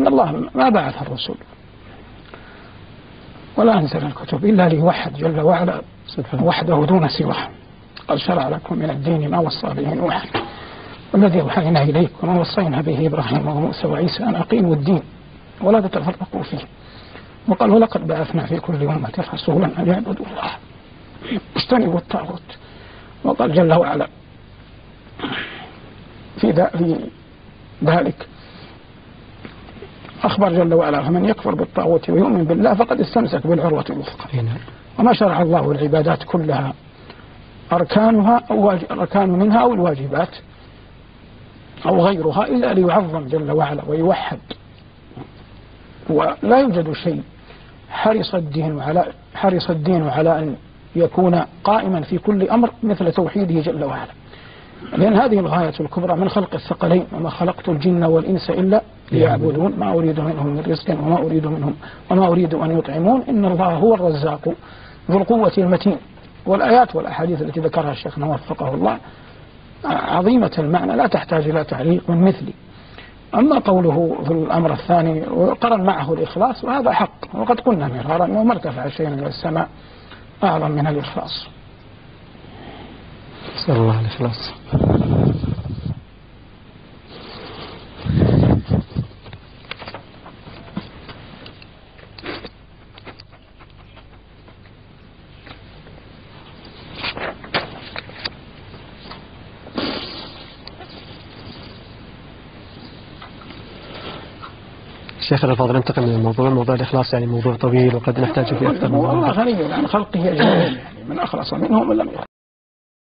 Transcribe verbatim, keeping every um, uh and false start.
إن الله ما بعث الرسل ولا أنزل الكتب إلا ليوحد جل وعلا وحده دون سواه. قد شرع لكم من الدين ما وصى به نوحا والذي أوحينا إليك وما وصينا به إبراهيم وموسى وعيسى أن أقيموا الدين ولا تتفرقوا فيه. وقال ولقد بعثنا في كل أمة رسولا أن يعبدوا الله واجتنبوا الطاغوت. وقال جل وعلا في ذلك أخبر جل وعلا فمن يكفر بالطاغوت ويؤمن بالله فقد استمسك بالعروة الوثقى. وما شرع الله العبادات كلها أركانها أو أركان منها أو الواجبات أو غيرها إلا ليعظم جل وعلا ويوحد. ولا يوجد شيء حرص الدين على حرص الدين على أن يكون قائما في كل أمر مثل توحيده جل وعلا، لأن هذه الغاية الكبرى من خلق الثقلين وما خلقت الجن والإنس إلا ليعبدون ما أريد منهم من رزق وما أريد منهم وما أريد أن يطعمون إن الله هو الرزاق ذو القوة المتين. والآيات والأحاديث التي ذكرها الشيخنا وفقه الله عظيمة المعنى لا تحتاج إلى تعليق من مثلي. أما قوله في الأمر الثاني وقرن معه الإخلاص وهذا حق، وقد قلنا مرارا أنه ما ارتفع شيء من السماء أعظم من الإخلاص. نسأل الله الإخلاص. شيخنا الفاضل ننتقل من الموضوع موضوع الإخلاص، يعني موضوع طويل وقد نحتاج فيه أكثر من موضوع غني عن خلقه أجمعين، يعني من أخلص منهم من لم يخلص.